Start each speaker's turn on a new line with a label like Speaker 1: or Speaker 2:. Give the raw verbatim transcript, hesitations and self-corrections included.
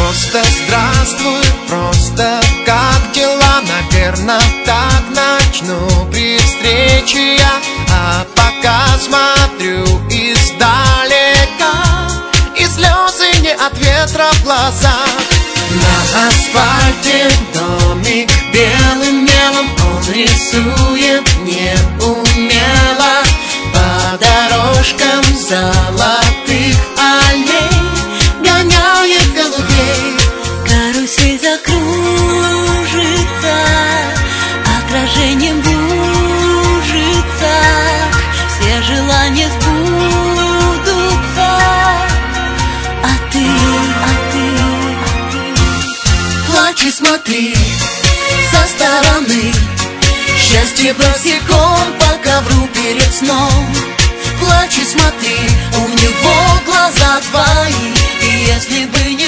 Speaker 1: Просто здравствуй, просто как дела? Наверно, так начну при встрече я. А пока смотрю издалека, и слезы не от ветра в глазах. На асфальте домик белым мелом он рисует неумело. По дорожкам золотых аллей гоняет голубей.
Speaker 2: Карусель закружится, отражением кружится, все желания сбудутся. А ты, а ты, а ты плачь и смотри со стороны. Счастье босиком по ковру перед сном. Плачь и смотри, у него глаза твои. И если бы не